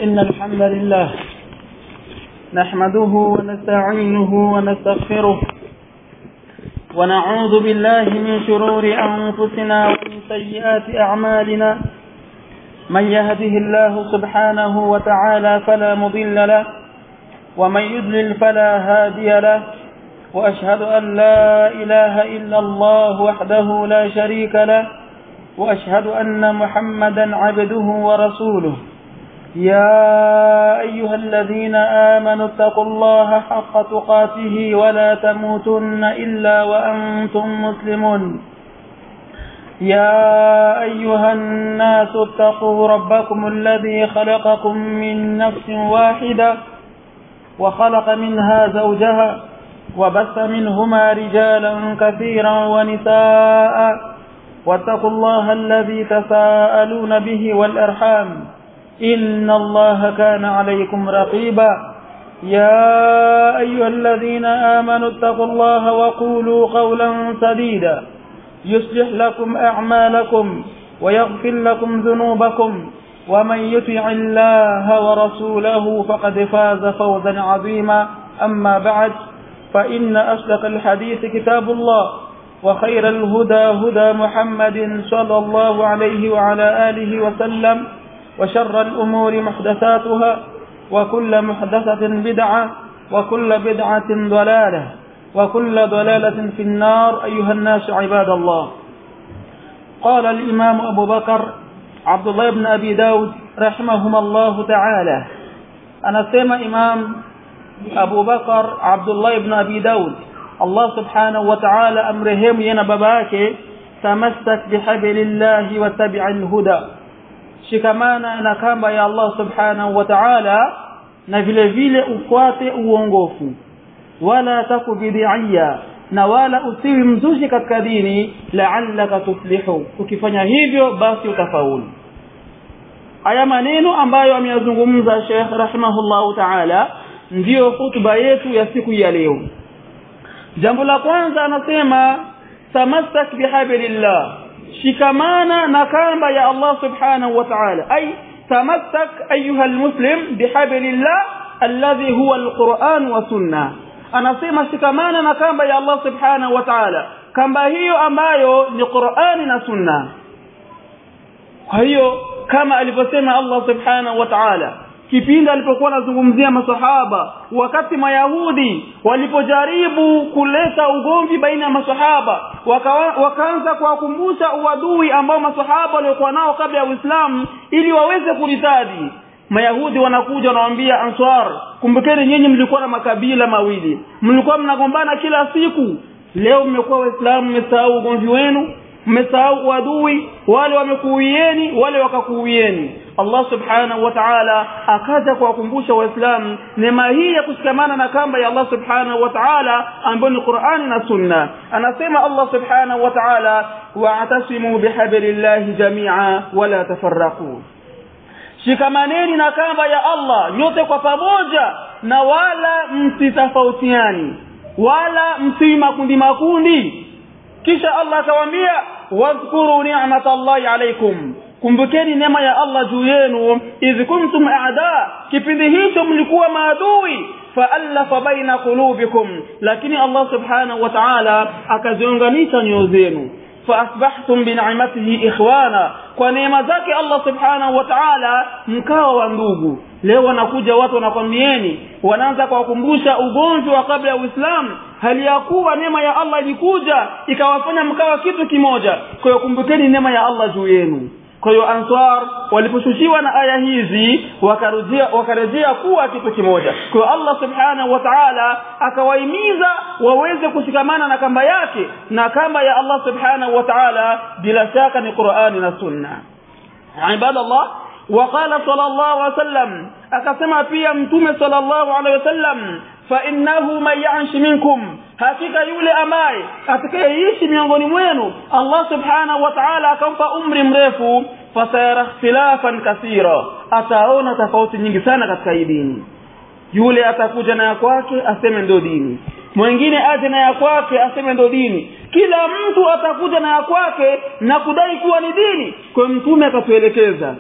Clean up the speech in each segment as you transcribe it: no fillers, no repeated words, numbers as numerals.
إن الحمد لله نحمده ونستعينه ونستغفره ونعوذ بالله من شرور أنفسنا ومن سيئات أعمالنا من يهده الله سبحانه وتعالى فلا مضل له ومن يضلل فلا هادي له وأشهد أن لا إله إلا الله وحده لا شريك له وأشهد أن محمدا عبده ورسوله يا أيها الذين آمنوا اتقوا الله حق تقاته ولا تموتن إلا وأنتم مسلمون يا أيها الناس اتقوا ربكم الذي خلقكم من نفس واحدة وخلق منها زوجها وبث منهما رجالا كثيرا ونساء واتقوا الله الذي تساءلون به والأرحام إن الله كان عليكم رقيبا يا أيها الذين آمنوا اتقوا الله وقولوا قولا سديدا يصلح لكم أعمالكم ويغفر لكم ذنوبكم ومن يطع الله ورسوله فقد فاز فوزا عظيما أما بعد فإن أصدق الحديث كتاب الله وخير الهدى هدى محمد صلى الله عليه وعلى آله وسلم وشر الأمور محدثاتها وكل محدثة بدعة وكل بدعة ضلالة وكل ضلالة في النار أيها الناس عباد الله. قال الإمام أبو بكر عبد الله بن أبي داود رحمهما الله تعالى أنا سمع إمام أبو بكر عبد الله بن أبي داود الله سبحانه وتعالى أمرهم ينبباك تمسك بحبل الله واتبع الهدى shikamana na kamba ya Allah subhanahu wa ta'ala na vile vile ufuate uongofu wala takubidiyya na wala usiwi mzushi katika dini la'allaka tuflihu ukifanya hivyo basi utafaulu. Haya maneno ambayo ameyazungumza Sheikh rahimahullahu ta'ala ndio hutuba yetu ya siku ya leo. Jambo la kwanza anasema tamassak bihablillah shikamana na kamba ya Allah subhanahu wa ta'ala ay tamassak ayuha almuslim bihablillah alladhi huwa alquran wa sunnah. Anasema shikamana na kamba ya Allah subhanahu wa ta'ala, kamba hiyo ambayo ni Qur'ani na sunna. Kwa hiyo kama alivyosema Allah subhanahu wa ta'ala kipindi alipokuwa anazungumzia masahaba wakati mayahudi walipojaribu kuleta ugomvi baina ya masahaba wakaanza kuwakumbusha uadui ambao masahaba walikuwa nao kabla ya Uislamu ili waweze kuritadi. Mayahudi wanakuja wanawaambia Ansar, kumbukeni nyinyi mlikuwa na makabila mawili, mlikuwa mnagombana kila siku, leo mmekuwa Waislamu, mmesahau ugomvi wenu, mmesahau uadui, wale wamekuuieni wale wakakuuieni. Allah subhanahu wa ta'ala akaja kuwakumbusha Waislamu neema hii ya kushikamana na kamba ya Allah subhanahu wa ta'ala ambayo ni Qur'ani na Sunna. Anasema Allah subhanahu wa ta'ala wa'tasimu bihablillahi jami'a wala tafarraqu, shikamaneni na kamba ya Allah nyote kwa pamoja na wala msitofautiani wala msiwe makundi. Kisha Allah akawaambia wadhkuru ni'matallahi alaykum, kumbukeni neema ya Allah juu yenu, idh kuntum a'da, kipindi hicho mlikuwa maadui, fa'alafa baina qulubikum, lakini Allah subhanahu wa ta'ala akaziunganisha nyoyo zenu, faasbahtum bi ni'matihi ikhwana, kwa neema zake Allah subhanahu wa ta'ala mkawa wa ndugu. Leo wanakuja watu wanakwambieni, wanaanza kuwakumbusha ugomvi wa kabla ya Uislamu, hali ya kuwa neema ya Allah ilikuja ikawafanya mkawa kitu kimoja. Kwa hiyo kumbukeni neema ya Allah juu yenu. Kwa hiyo Ansar waliposhushiwa na aya hizi wakarejea kuwa kitu kimoja. Kwa hiyo Allah subhanahu wa ta'ala akawahimiza waweze kushikamana na kamba yake, na kamba ya Allah subhanahu wa ta'ala bila shaka ni Qur'ani na Sunna. Ibadallah, وقال صلى الله عليه وسلم akasema pia mtume sallallahu alaihi wasallam fa innahu man ya'sh minkum, hakika yule ambaye atakayeishi miongoni mwenu Allah subhanahu wa ta'ala akampa umri mrefu, fasayara ikhtilafan kathira, ataona tofauti nyingi sana katika hii dini. Yule atakuja na kwake aseme ndio dini, mwingine aje na kwake aseme ndio dini, kila mtu atakuja na kwake na kudai kuwa ni dini. Kwa mtume akatuelekeza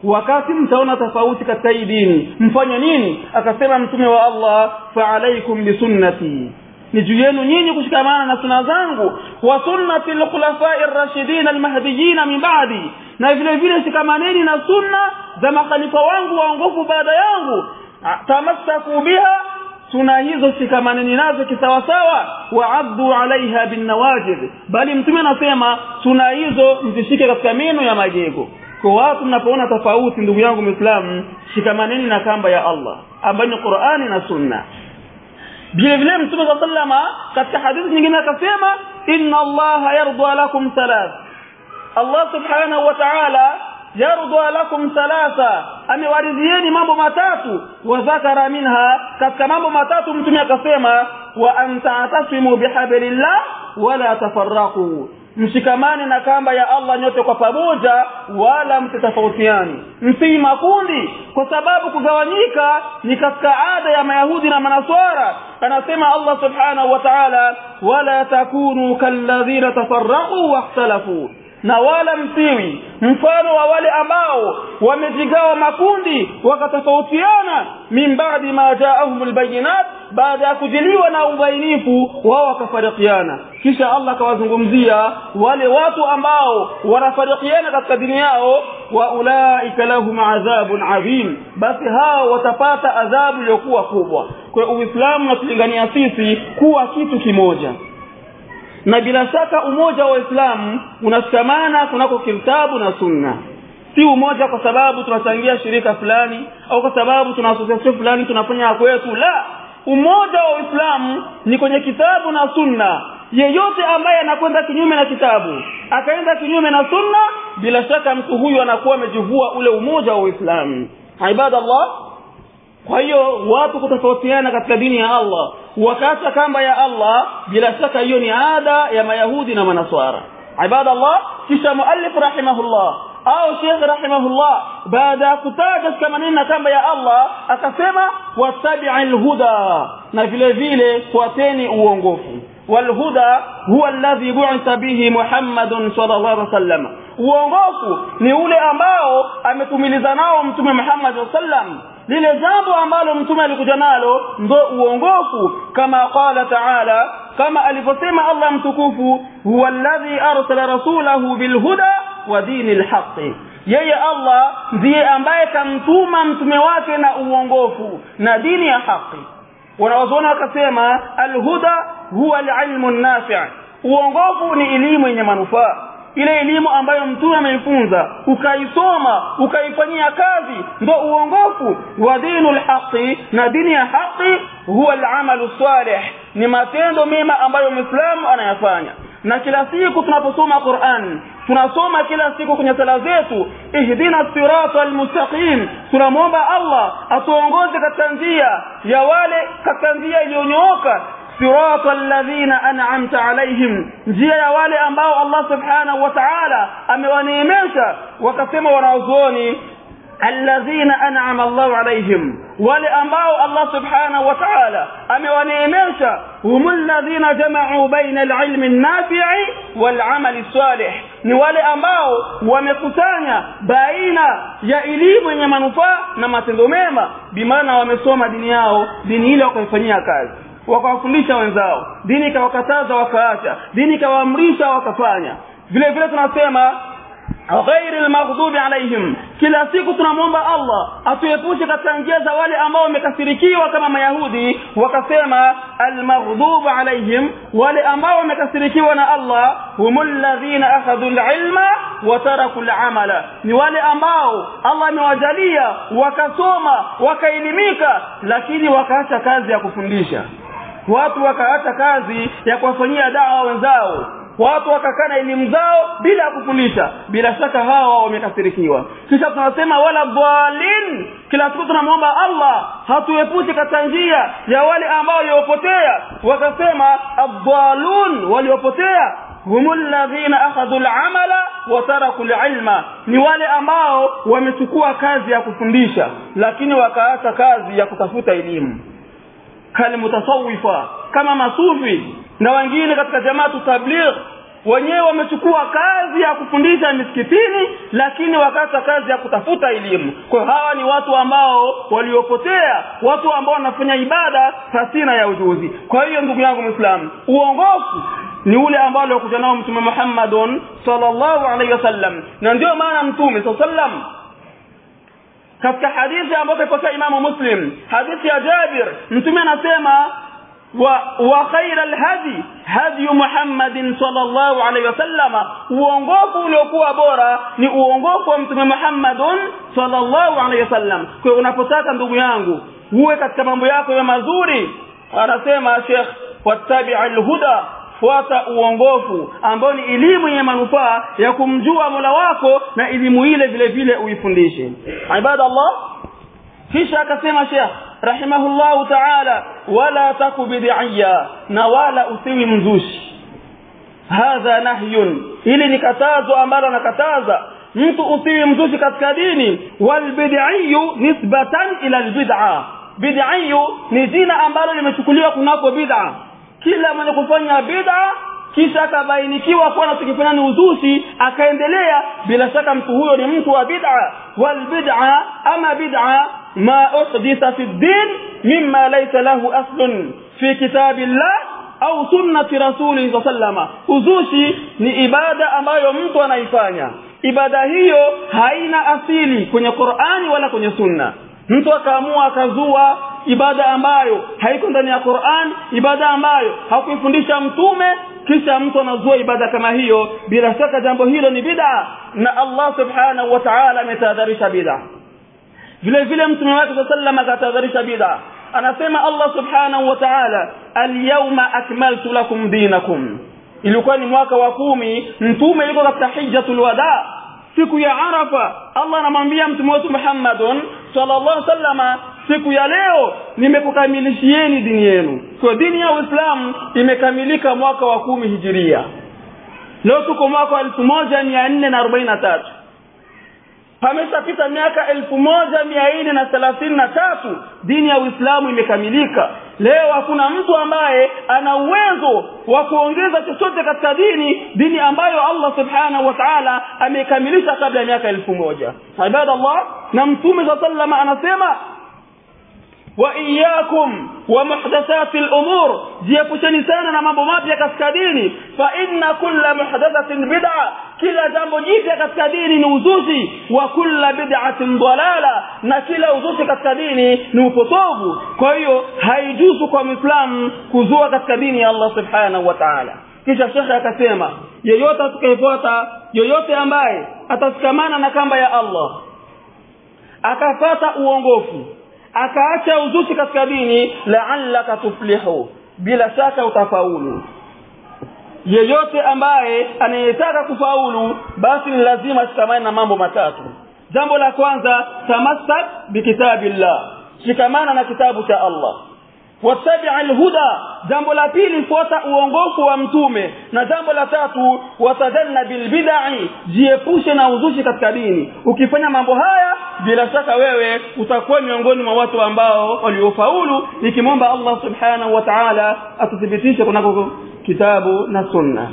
wakati mtaona tofauti katika hii dini mfanye nini? Akasema mtume wa Allah, fa alaikum bi sunnati, ni juu yenu nyinyi kushikamana na sunna zangu, wa sunnati al-khulafa'i ar-rashidin al-mahdiyyin min ba'di, na vile vile shikamaneni na sunna za makhalifa wangu waongofu baada yangu. Tamassaku biha, sunna hizo shikamaneni nazo kisawasawa, wa'addu 'alayha bin nawajid, bali mtume anasema sunna hizo mzishike katika meno ya magego. Kwa watu mnapoona tofauti, ndugu yangu Muislamu, shikamaneni na kamba ya Allah ambayo ni Qur'ani na sunna. Vile vile mtume sallama katika hadithi nyingine akasema, inna Allah yarda lakum thalath, Allah subhanahu wa ta'ala yarda lakum thalatha, amewaridhieni mambo matatu. Wa dhakara minha, katika mambo matatu mtume akasema, wa anta'tasimu bihablillah wala tafarraqu, mshikamane na kamba ya Allah nyote kwa pamoja, wala msitofautiani, msi makundi, kwa sababu kugawanyika ni katika ada ya Mayahudi na Manaswara. Anasema Allah subhanahu wa ta'ala, wala takunu kalladhina tafarraqu wahtalafu, na wala msiwi mfano wa wale ambao wamejigawa makundi wakatofautiana, min ba'di ma ja'ahumul bayinat, baada ya kujiliwa na ubainifu wao wakafarikiana. Kisha Allah akawazungumzia wale watu ambao wanafarikiana katika dini yao, wa ulaika lahum adhabun adhim, basi hao watapata adhabu iliyokuwa kubwa. Kwa Uislamu unatulingania sisi kuwa kitu kimoja, na bila shaka umoja wa Uislamu unashikamana kunako kitabu na sunna. Si umoja kwa sababu tunachangia shirika fulani au kwa sababu tuna association fulani tunafanya kwetu, la. Umoja wa Uislamu ni kwenye kitabu na sunna. Yeyote ambaye anakwenda kinyume na kitabu, akaenda kinyume na sunna, bila shaka mtu huyu anakuwa amejivua ule umoja wa Uislamu. Ibadallah, kwa hiyo watu kutofautiana katika dini ya Allah wakaacha kamba ya Allah, bila shaka hiyo ni ada ya Mayahudi na Manaswara. Ibadallah, kisha muallif rahimahullah au Sheikh rahimahullah baada kutaja shikamaneni na kamba ya Allah akasema, wattabi'il huda, na vile vile fuateni uongofu. Wal huda huwa alladhi bu'itha bihi Muhammadun sallallahu alaihi wasallam, uongofu ni ule ambao ametumiliza nao mtume Muhammad sallam. Lile jambo ambalo mtume alikuja nalo ndio uongofu, kama qala ta'ala, kama alivyosema Allah mtukufu, huwa alladhi arsala rasulahu bil huda wa dinil haqq, yeye Allah ndiye ambaye kamtuma mtume wake na uongofu na dini ya haki. Wanawazuoni wakasema alhuda huwa alilmu nafi', uongofu ni elimu yenye manufaa, ile elimu ambayo mtume ameifunza ukaisoma ukaifanyia kazi ndio uongofu. Wa dinul haqi, na dini ya haki, huwa alamalu salih, ni matendo mema ambayo Muislamu anayafanya. Na kila siku tunaposoma Qur'an, tunasoma kila siku kwenye sala zetu, ihdina siratal mustaqim, tunamwomba Allah atuongoze katika njia ya wale, katika njia iliyonyooka, siratal ladhina an'amta alaihim, njia ya wale ambao Allah subhanahu wa ta'ala amewaneemesha. Wakasema wanazuoni, alladhina an'ama Allahu alaihim, wale ambao Allah subhanahu wa ta'ala amewaneemesha, humul ladhina jama'u baina al-ilmi an-nafi'i wal 'amali salih, ni wale ambao wamekusanya baina ya elimu yenye manufaa na matendo mema, bimaana wamesoma dini yao, dini ile wakaifanyia kazi, wakawafundisha wenzao, dini ikawakataza wakaacha, dini ikawaamrisha wakafanya. Vile vile tunasema ghairil maghdubi alaihim, kila siku tunamwomba Allah atuepushe katika njia za wale ambao wamekasirikiwa kama Mayahudi. Wakasema almaghdubu alaihim, wale ambao wamekasirikiwa na Allah, humul ladhina akhadhul ilma wa tarakul amala, ni wale ambao Allah amewajalia wakasoma wakaelimika, lakini wakaacha kazi ya kufundisha watu, wakaacha kazi ya kuwafanyia da'wa wenzao, watu wakakana elimu zao bila kufundisha. Bila shaka hawa wamekasirikiwa. Kisha tunasema wala dhalin, kila siku tunamwomba Allah hatuepushe katika njia ya wale ambao waliopotea. Wakasema adhalun, waliopotea, humul ladhina akhadhul amala wa tarakul ilma, ni wale ambao wamechukua kazi ya kufundisha lakini wakaacha kazi ya kutafuta elimu. Kali mutasawifa, kama masufi na wengine katika jamaa tabligh, wenyewe wamechukua kazi ya kufundisha misikitini, lakini wakata kazi ya kutafuta elimu. Kwa hawa ni watu ambao waliopotea, watu ambao wanafanya ibada pasina ya ujuzi. Kwa hiyo ndugu yangu Muislamu, uongofu ni ule ambao alikuja nao Mtume Muhammadun sallallahu alaihi wasallam. Na ndio maana Mtume sallallahu alaihi wasallam katika hadithi ambayo ipokea Imam Muslim, hadithi ya Jabir, Mtume anasema wa khairal hadi hadi Muhammadin sallallahu alaihi wasallam, uongofu uliokuwa bora ni uongofu wa Mtume Muhammadun sallallahu alaihi wasallam. Kwa unapotaka ndugu yangu uwe katika mambo yako ya mazuri, anasema Sheikh, wattabi'al huda, fuata uongofu ambao ni elimu yenye manufaa ya kumjua Mola wako, na elimu ile vile vile uifundishe. Ibadallah, kisha akasema Sheikh rahimahullahu ta'ala, wala taku bid'iyya, na wala usiwi mzushi. Hadha nahyun, ili ni katazo ambalo nakataza mtu usiwi mzushi katika dini. Wal bid'iyyu nisbatan ila al bid'a, bid'iyyu ni jina ambalo limechukuliwa kunako bid'a. Kila mwenye kufanya bid'a kisha akabainikiwa kwa anachokifanya ni uzushi, akaendelea, bila shaka mtu huyo ni mtu wa bid'a. Wal bid'a, ama bid'a ma uhditha fi ad-din mimma laysa lahu aslun fi kitabillah au sunnati rasulih sallallahu. Uzushi ni ibada ambayo mtu anaifanya, ibada hiyo haina asili kwenye Qur'ani wala kwenye sunna. Mtu akaamua akazua ibada ambayo haiko ndani ya Qur'an, ibada ambayo hakuifundisha Mtume, kisha mtu anazua ibada kama hiyo, bila shaka jambo hilo ni bid'a, na Allah subhanahu wa ta'ala ametahadharisha bid'a. Vile vile Mtume wake sallallahu akatahadharisha bid'a. Anasema Allah subhanahu wa ta'ala, al-yawma akmaltu lakum dinakum. Ilikuwa ni mwaka wa 10, Mtume yuko katika hijjatul wada, siku ya Arafa. Allah anamwambia Mtume wetu Muhammadun sallallahu alaihi wasallam, siku ya leo nimekukamilishieni dini yenu. Kwa dini ya Uislamu imekamilika mwaka wa 10 Hijiria. Leo tuko mwaka wa 1443. Pameshapita miaka 1433, dini ya Uislamu imekamilika. Leo hakuna mtu ambaye ana uwezo wa kuongeza chochote katika dini ambayo Allah subhanahu wa ta'ala amekamilisha kabla ya miaka 1000. Ibadallah, na Mtume sallallahu anasema, wa iyyakum wa muhdathatil umur, jiepusheni sana na mambo mapya katika dini. Fa inna kulla muhdathatin bid'a, kila jambo jipya katika dini ni uzushi. Wa kulla bid'atin dalala, na kila uzushi katika dini ni upotovu. Kwa hiyo haijuzu kwa Muislamu kuzua katika dini ya Allah subhanahu wa ta'ala. Kisha Sheikh akasema, yeyote atakayefuata, yeyote ambaye atasikamana na kamba ya Allah, akafuata uongofu, akaacha uzushi katika dini, la'allaka tuflihu, bila shaka utafaulu. Yeyote ambaye anayetaka kufaulu, basi ni lazima ashikamane na mambo matatu. Jambo la kwanza, tamassak bikitabillah, shikamana na kitabu cha Allah. Wattabi'al huda, jambo la pili, fuata uongofu wa Mtume. Na jambo la tatu, watajannabil bid'i, jiepushe na uzushi katika dini. Ukifanya mambo haya, bila shaka wewe utakuwa miongoni mwa watu ambao waliofaulu, nikimwomba Allah subhanahu wa ta'ala atuthibitishe kunako kitabu na sunna.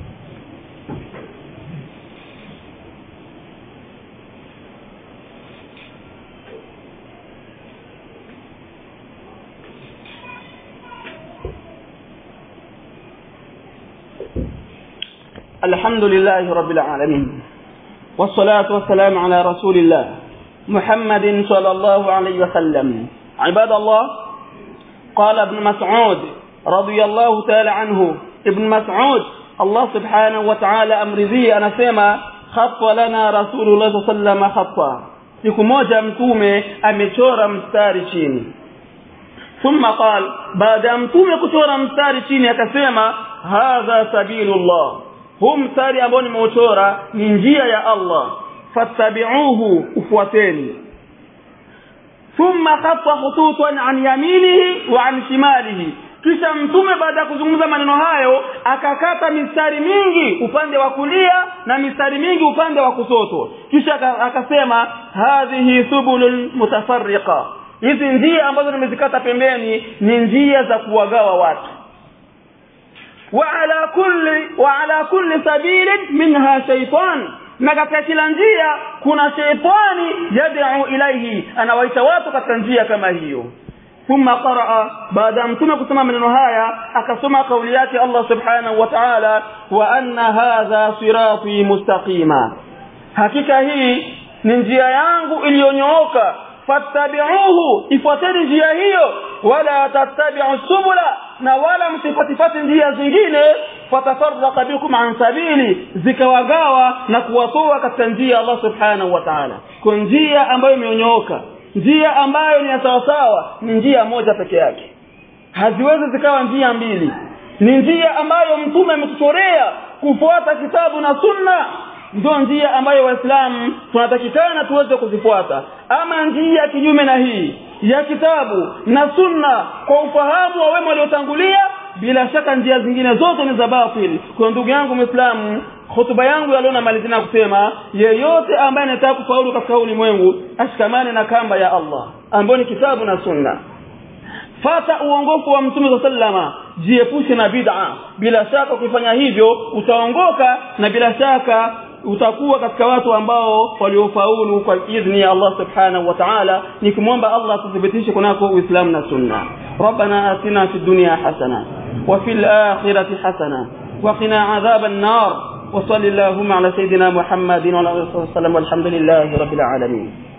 الحمد لله رب العالمين، والصلاة والسلام على رسول الله محمد صلى الله عليه وسلم. عباد الله، قال ابن مسعود رضي الله تعالى عنه، ابن مسعود الله سبحانه وتعالى أمرذي anasema, khatta lana rasulullah sallallahu alaihi wasallam khatta, siku moja Mtume amechora mstari chini. Thumma qala, baada Mtume kuchora mstari chini akasema, hadha sabilullah, huu mstari ambao nimeuchora ni njia ya Allah, fattabi'uhu, ufuateni. Thumma khatta khututan an yaminihi wa an shimalihi, kisha Mtume baada ya kuzungumza maneno hayo akakata mistari mingi upande wa kulia na mistari mingi upande wa kushoto. Kisha akasema, hadhihi subulun mutafarriqa, hizi njia ambazo nimezikata pembeni ni njia za kuwagawa watu. wa ala kulli sabilin minha shaytan, na katika kila njia kuna shaytani yad'u ilayhi, anawaita watu katika njia kama hiyo. Thumma qaraa, baada mtume kusema maneno haya akasoma kauli yake Allah subhanahu wa ta'ala, wa anna hadha sirati mustaqima, hakika hii ni njia yangu iliyonyooka, fattabi'uhu, ifuateni njia hiyo, wala tattabi'u subula, na wala msifuatifati njia zingine, fatafarraqa bikum an sabili, zikawagawa na kuwatoa katika njia Allah subhanahu wa ta'ala. Kwa njia ambayo imeonyooka, njia ambayo ni sawasawa, ni njia moja peke yake, haziwezi zikawa njia mbili. Ni njia ambayo mtume ametuchorea kufuata kitabu na sunna, ndio njia ambayo waislamu tunatakikana tuweze kuzifuata. Ama njia kinyume na hii ya kitabu na sunna kwa ufahamu wa wema waliotangulia, bila shaka njia zingine zote ni za batili. Kwa ndugu yangu Muislamu, hotuba yangu ya leo namalizia kusema, yeyote ambaye anataka kufaulu katika ulimwengu ashikamane na kamba ya Allah ambayo ni kitabu na sunna. Fata uongofu wa Mtume sallama, jiepushe na bid'a. Bila shaka ukifanya hivyo utaongoka, na bila shaka utakuwa katika watu ambao waliofaulu kwa idhni ya Allah subhanahu wa ta'ala. Nikimwomba Allah tuthibitishe kunako Uislamu na sunna. Rabbana atina fid dunya hasana wa fil akhirati hasana wa qina adhaban nar, wa sallallahu ala sayidina Muhammadin wa ala alihi wa sallam, walhamdulillahi rabbil alamin.